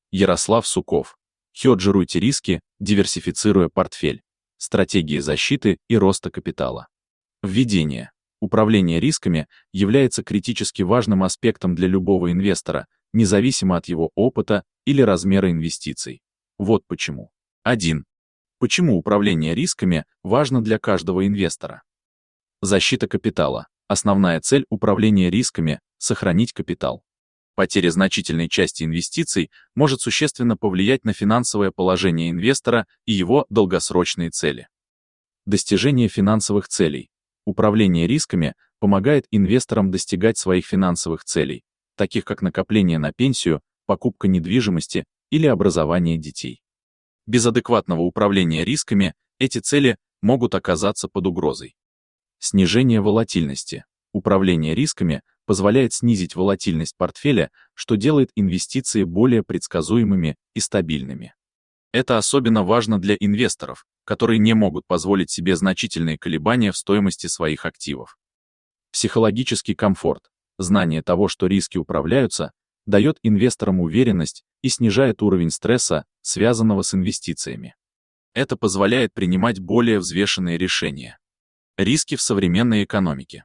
Ярослав Суков. Хеджируйте риски, диверсифицируя портфель. Стратегии защиты и роста капитала. Введение. Управление рисками является критически важным аспектом для любого инвестора, независимо от его опыта или размера инвестиций. Вот почему. 1. Почему управление рисками важно для каждого инвестора? Защита капитала. Основная цель управления рисками – сохранить капитал. Потеря значительной части инвестиций может существенно повлиять на финансовое положение инвестора и его долгосрочные цели. Достижение финансовых целей. Управление рисками помогает инвесторам достигать своих финансовых целей, таких как накопление на пенсию, покупка недвижимости или образование детей. Без адекватного управления рисками эти цели могут оказаться под угрозой. Снижение волатильности. Управление рисками позволяет снизить волатильность портфеля, что делает инвестиции более предсказуемыми и стабильными. Это особенно важно для инвесторов, которые не могут позволить себе значительные колебания в стоимости своих активов. Психологический комфорт. Знание того, что риски управляются, дает инвесторам уверенность и снижает уровень стресса, связанного с инвестициями. Это позволяет принимать более взвешенные решения. Риски в современной экономике.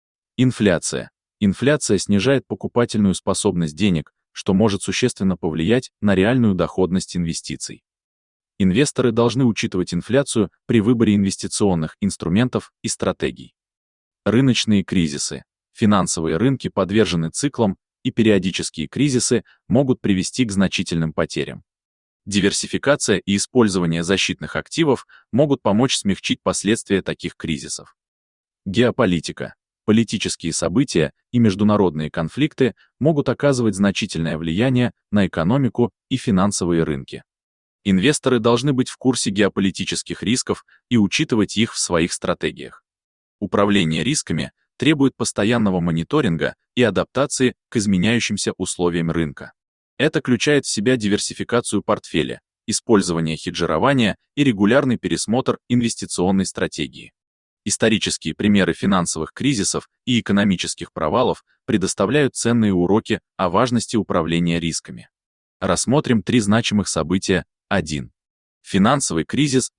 Инфляция. Инфляция снижает покупательную способность денег, что может существенно повлиять на реальную доходность инвестиций. Инвесторы должны учитывать инфляцию при выборе инвестиционных инструментов и стратегий. Рыночные кризисы. Финансовые рынки подвержены циклам, и периодические кризисы могут привести к значительным потерям. Диверсификация и использование защитных активов могут помочь смягчить последствия таких кризисов. Геополитика. Политические события и международные конфликты могут оказывать значительное влияние на экономику и финансовые рынки. Инвесторы должны быть в курсе геополитических рисков и учитывать их в своих стратегиях. Управление рисками требует постоянного мониторинга и адаптации к изменяющимся условиям рынка. Это включает в себя диверсификацию портфеля, использование хеджирования и регулярный пересмотр инвестиционной стратегии. Исторические примеры финансовых кризисов и экономических провалов предоставляют ценные уроки о важности управления рисками. Рассмотрим 3 значимых события. 1. Финансовый кризис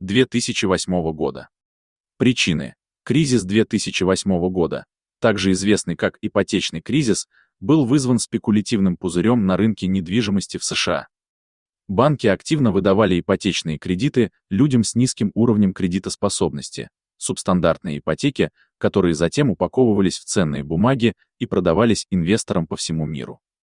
2008 года. Причины. Кризис 2008 года, также известный как ипотечный кризис, был вызван спекулятивным пузырем на рынке недвижимости в США. Банки активно выдавали ипотечные кредиты людям с низким уровнем кредитоспособности, субстандартные ипотеки, которые затем упаковывались в ценные бумаги и продавались инвесторам по всему миру.